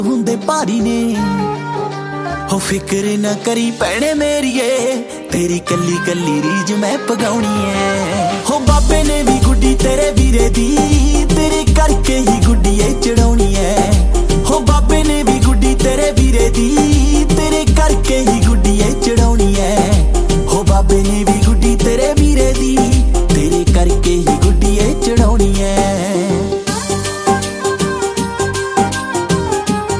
ਹੁੰਦੇ ਭਾਰੀ ਨੇ ਹੋ ਫਿਕਰ ਨਾ ਕਰੀ ਭੈਣੇ ਮੇਰੀਏ ਤੇਰੀ ਕੱਲੀ ਕੱਲੀ ਰੀਝ ਮੈਂ ਪਗਾਉਣੀ ਐ ਹੋ ਬਾਬੇ ਨੇ ਵੀ ਗੁੱਡੀ ਤੇਰੇ ਵੀਰੇ ਦੀ ਤੇਰੇ ਕਰਕੇ ਹੀ ਗੁੱਡੀਏ ਚੜਾਉਣੀ ਐ ਹੋ ਬਾਬੇ ਨੇ ਵੀ ਗੁੱਡੀ ਤੇਰੇ ਵੀਰੇ ਦੀ ਤੇਰੇ ਕਰਕੇ ਹੀ ਗੁੱਡੀਏ ਚੜਾਉਣੀ ਐ ਹੋ ਬਾਬੇ ਨੇ ਵੀ